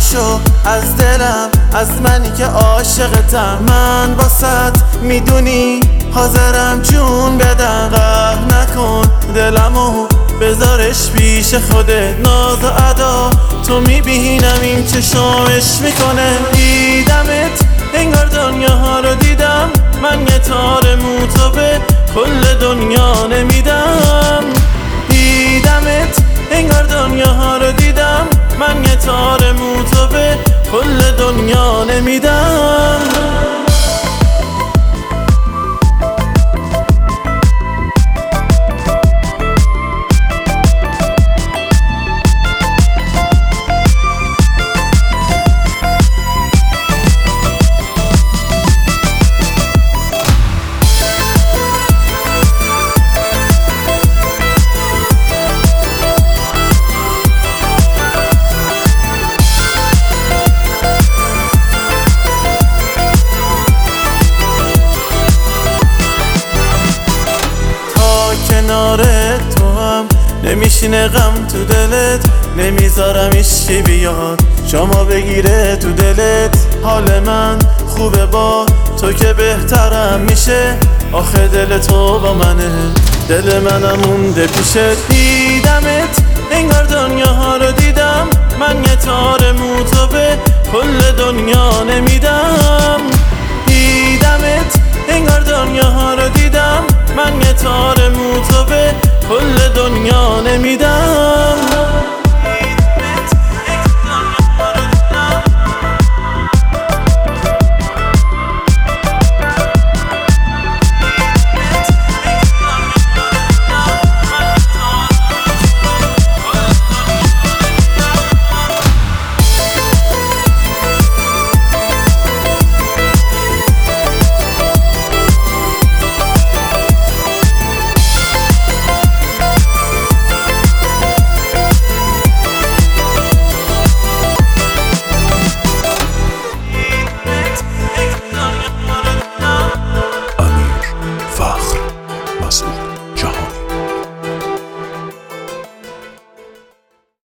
شو از دلم، از منی که عاشقتم. من باست میدونی حاضرم جون بدم. قهر نکن دلمو بذارش پیش خودت. ناز و ادا تو میبینم این چشمش میکنه. دیدمت انگار دنیاها رو دیدم. من یه تار موتو به کل دنیا نمیدم. دیدمت انگار دنیاها رو دیدم. من یه تار موتو به کل دنیا نمیدم. کنار تو هم نمیشینه غم تو دلت. نمیذارم ایشکی بیاد شما بگیره تو دلت. حال من خوبه با تو که بهترم میشه. آخه دل تو با منه، دل منم مونده پیشت. دیدمت انگار دنیاها رو دیدم. من یه تار موتو به کل دنیا نمیدم. دیدمت انگار دنیاها رو دیدم. من یه تار موتو به کل دنیا نمیدم.